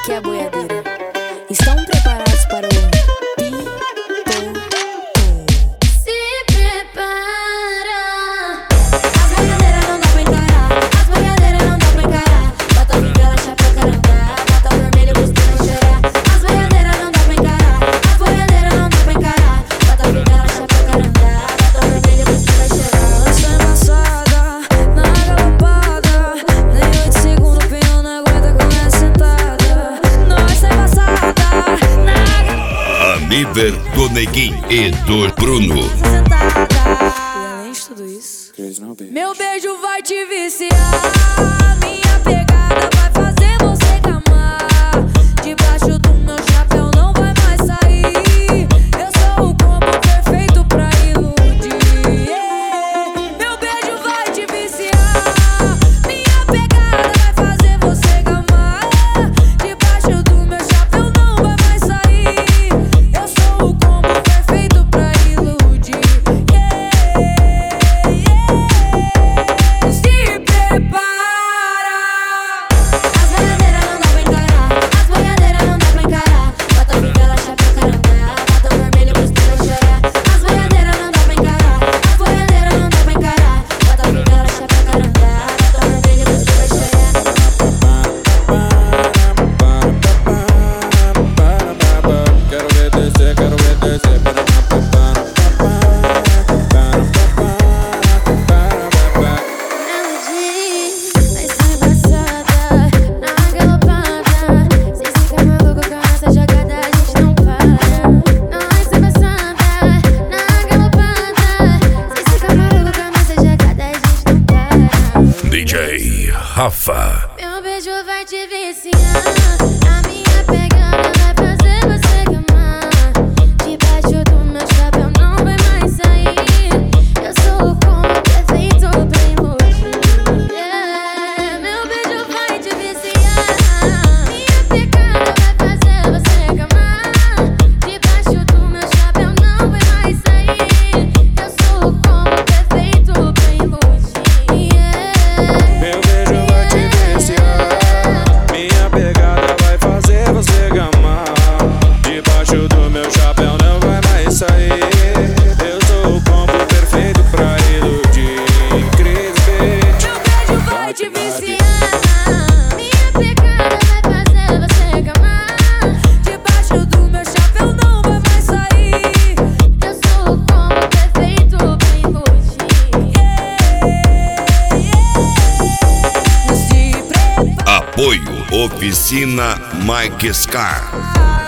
aqui é a boiadeira. Estão preparados para o pipoco? Se prepara. As boiadeiras não dá pra encarar. As boiadeiras não dá pra encarar. Bota vivela, chapéu, carandá. Bota vermelho, costuma chorar. As boiadeiras não dá pra encarar. As boiadeiras não dá pra encarar. Bota vivela, chapéu, carandá. Bota vermelho, costuma chorar. Lança embaçada, na galopada. Nem 8 segundos, pinho não aguenta com essa sentada. Nossa embaçada, na Aniver do Neguinho e do Bruno. E além de tudo isso, meu beijo vai te viciar. Minha pegada vai fazer você gamar. Debaixo do meu chapéu não vai mais sair. Eu sou o combo perfeito pra iludir. Meu beijo vai te viciar. Minha pegada vai fazer você gamar. Debaixo do meu chapéu não vai mais sair. Eu sou o combo perfeito pra iludir. Se prepara. As boiadeiras não dá pra encarar. As boiadeiras não dá pra encarar. Bota vivela, chapéu, carandá. Bota vermelho, costuma chorar. As boiadeiras não dá pra encarar. As boiadeiras não dá pra encarar. Bota vivela, chapéu, carandá. Bota vermelho, costuma chorar. Quero ver descer, quero ver descer. Ela diz, vai ser embaçada, na galopada. Cê fica maluco com essa jogada, a gente não para. Nós ser embaçada, na galopada. Cê fica maluco com essa jogada, a gente não para. DJ Rafa. Meu beijo vai te viciar. A minha pegada vai fazer você gamar. Debaixo do meu chapéu não vai mais sair. Eu sou o combo perfeito pra iludir. Meu beijo vai te viciar. Minha pegada vai fazer você gamar. Debaixo do meu chapéu não vai mais sair. Eu sou o combo perfeito pra iludir. Meu beijo vai te viciar. Minha pegada vai fazer você gamar. Debaixo do meu chapéu não vai mais sair. Eu sou o combo perfeito pra iludir. Incrível. meu beijo vai te viciar. Minha pegada vai fazer você gamar. Debaixo do meu chapéu não vai mais sair. Eu sou o combo perfeito pra iludir. Se prepara. Apoio Oficina Mike Scar.